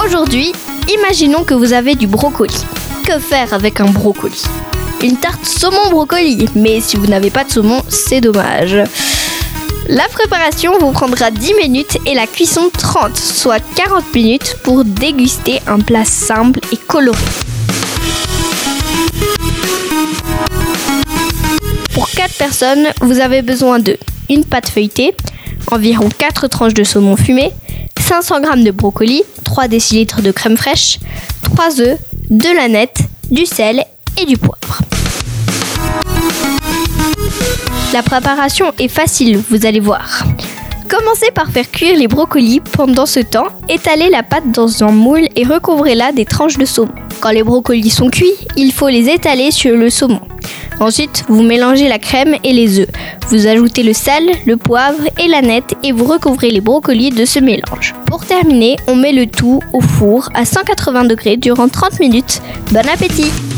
Aujourd'hui, imaginons que vous avez du brocoli. Que faire avec un brocoli ? Une tarte saumon brocoli, mais si vous n'avez pas de saumon, c'est dommage. La préparation vous prendra 10 minutes et la cuisson 30, soit 40 minutes pour déguster un plat simple et coloré. Pour 4 personnes, vous avez besoin de une pâte feuilletée, environ 4 tranches de saumon fumé, 500 g de brocoli, 3 décilitres de crème fraîche, 3 œufs, de l'aneth, du sel et du poivre. La préparation est facile, vous allez voir. Commencez par faire cuire les brocolis. Pendant ce temps, étalez la pâte dans un moule et recouvrez-la des tranches de saumon. Quand les brocolis sont cuits, il faut les étaler sur le saumon. Ensuite, vous mélangez la crème et les œufs. Vous ajoutez le sel, le poivre et l'aneth et vous recouvrez les brocolis de ce mélange. Pour terminer, on met le tout au four à 180 degrés durant 30 minutes. Bon appétit!